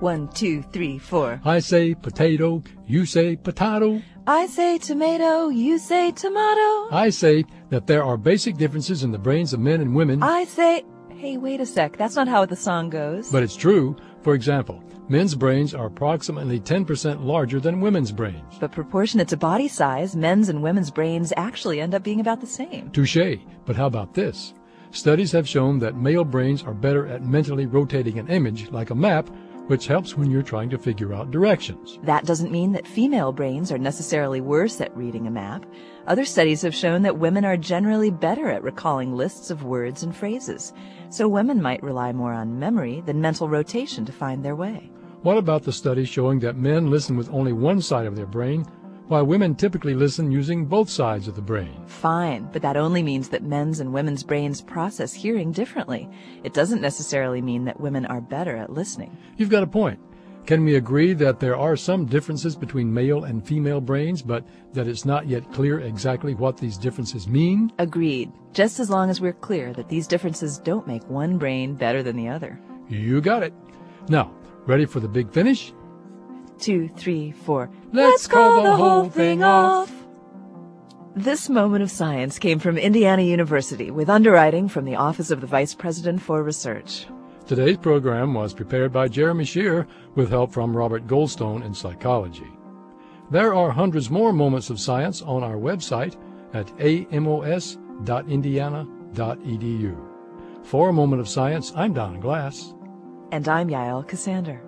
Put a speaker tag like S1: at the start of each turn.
S1: 1, 2, 3, 4.
S2: I say potato, you say potato.
S1: I say tomato, you say tomato.
S2: I say that there are basic differences in the brains of men and women.
S1: I say... Hey, wait a sec. That's not how the song goes.
S2: But it's true. For example, men's brains are approximately 10% larger than women's brains.
S1: But proportionate to body size, men's and women's brains actually end up being about the same.
S2: Touché. But how about this? Studies have shown that male brains are better at mentally rotating an image, like a map, which helps when you're trying to figure out directions.
S1: That doesn't mean that female brains are necessarily worse at reading a map. Other studies have shown that women are generally better at recalling lists of words and phrases. So women might rely more on memory than mental rotation to find their way.
S2: What about the study showing that men listen with only one side of their brain, while women typically listen using both sides of the brain?
S1: Fine, but that only means that men's and women's brains process hearing differently. It doesn't necessarily mean that women are better at listening.
S2: You've got a point. Can we agree that there are some differences between male and female brains, but that it's not yet clear exactly what these differences mean?
S1: Agreed. Just as long as we're clear that these differences don't make one brain better than the other.
S2: You got it. Now, ready for the big finish?
S1: 2, 3, 4.
S2: Let's call the whole thing off.
S1: This moment of science came from Indiana University with underwriting from the Office of the Vice President for Research.
S2: Today's program was prepared by Jeremy Shear with help from Robert Goldstone in psychology. There are hundreds more moments of science on our website at amos.indiana.edu. For A Moment of Science, I'm Don Glass.
S1: And I'm Yael Cassander.